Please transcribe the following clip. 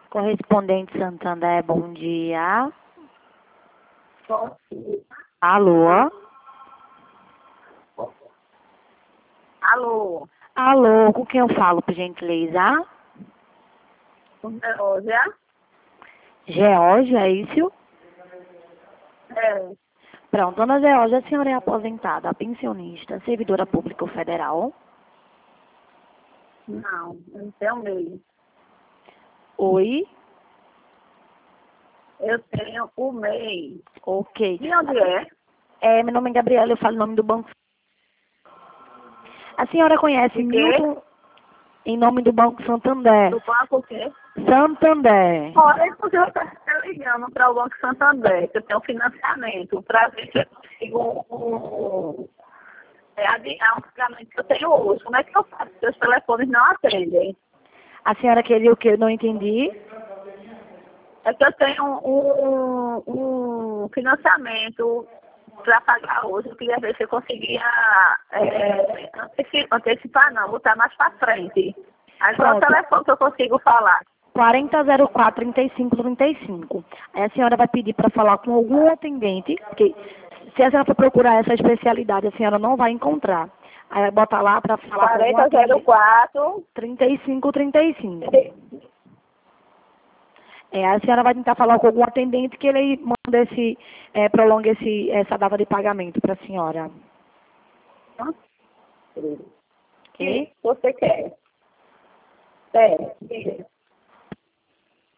Correspondente Santander, bom dia. Bom dia. Alô? Alô, Alô, com quem eu falo, por gentileza? Rosa? Georgia, é isso? É, Pronto, dona Georgia, a senhora é aposentada, pensionista, servidora pública federal? não tenho meio. Oi? Eu tenho o MEI. Ok. De onde é? Meu nome é Gabriela, eu falo em nome do Banco. A senhora conhece De quê? Milton em nome do Banco Santander? Do banco o quê? Santander. Olha, porque eu estou ligando para o Banco Santander, que eu tenho financiamento, para ver se eu consigo adiar um pagamento que eu tenho hoje. Como é que eu faço? Porque os telefones não atendem. A senhora queria o que? Eu não entendi. É que eu tenho um financiamento para pagar hoje. Eu queria ver se eu conseguia antecipar, não, botar mais para frente. Aí qual é o Pronto. telefone que eu consigo falar? 4004-3535. Aí a senhora vai pedir para falar com algum atendente, porque se a senhora for procurar essa especialidade, a senhora não vai encontrar. Aí vai botar lá para falar com algum atendente. 4004. 3535. A senhora vai tentar falar com algum atendente que ele manda prolonga essa data de pagamento para a senhora. O Ok? que você quer? É, diga.